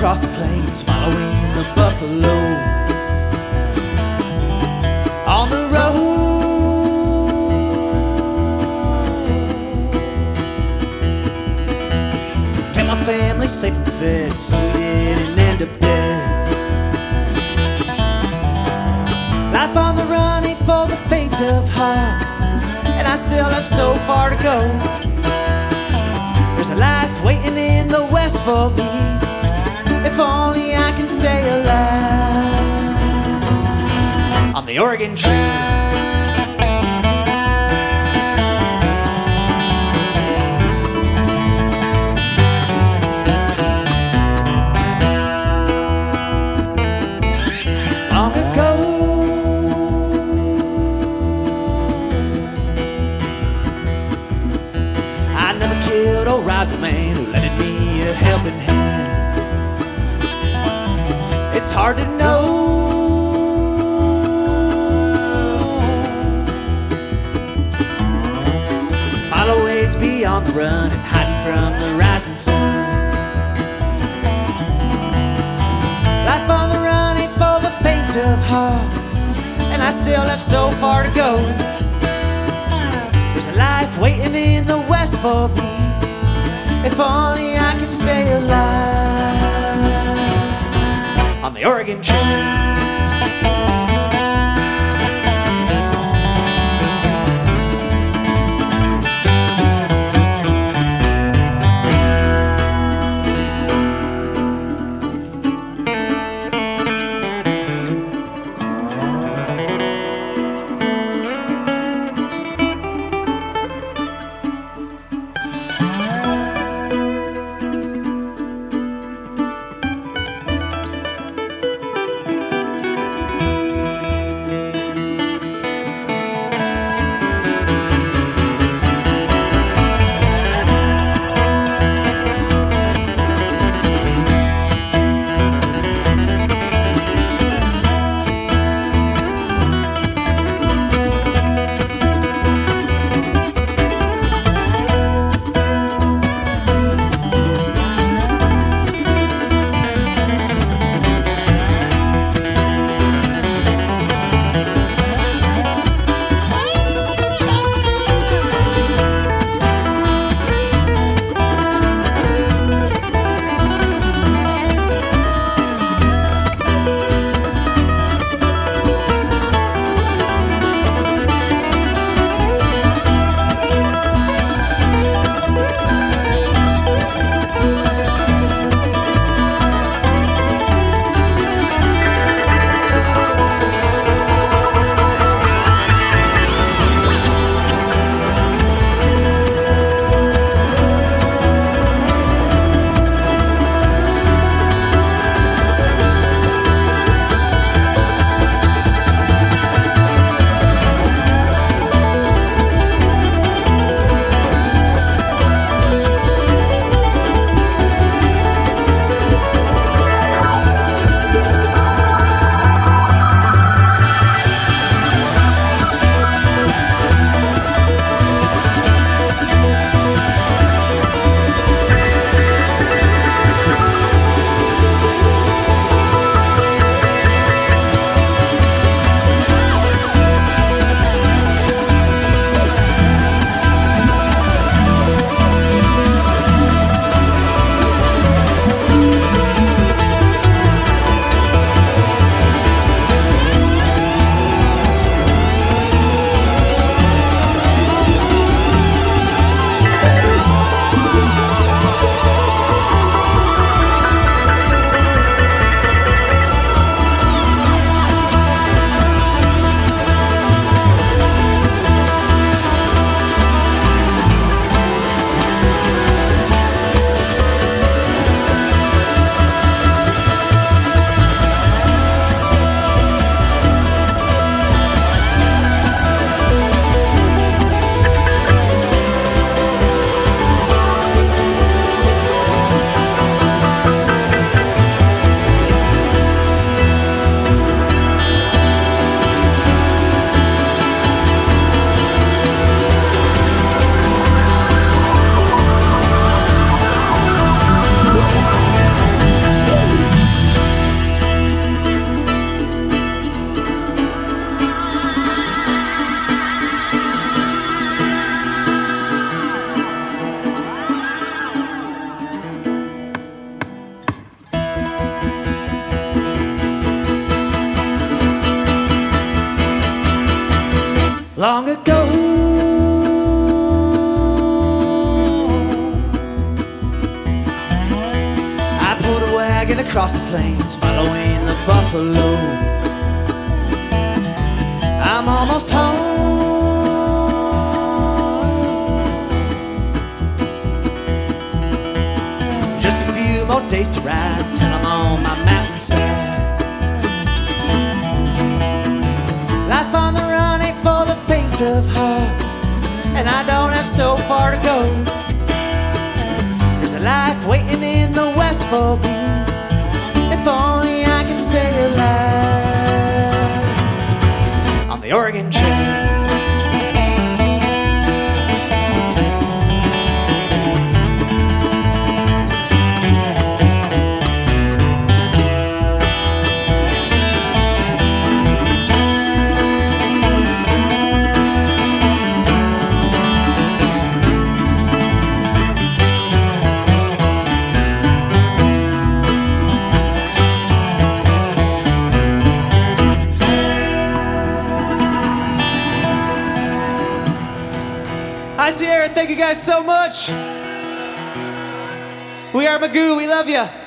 across the plains, following the buffalo. On the road, kept my family safe and fed, so we didn't end up dead. Life on the run ain't for the faint of heart, and I still have so far to go. There's a life waiting in the west for me, if only I can stay alive. On the Oregon Trail, long ago, I never killed or robbed a man who lended me a helping hand. It's hard to know follow ways beyond the run and hiding from the rising sun. Life on the run ain't for the faint of heart, and I still have so far to go. There's a life waiting in the west for me, if only I can stay alive. On the Oregon Trail, long ago. I pulled a wagon across the plains, following the buffalo. I'm almost home. Just a few more days to ride till I'm on my mountainside. Life on the run ain't for the faint of heart, and I don't have so far to go. There's a life waiting in the west for me, if only I can stay alive on the Oregon Trail. Hi, Sierra. Thank you guys so much. We are Magoo. We love you.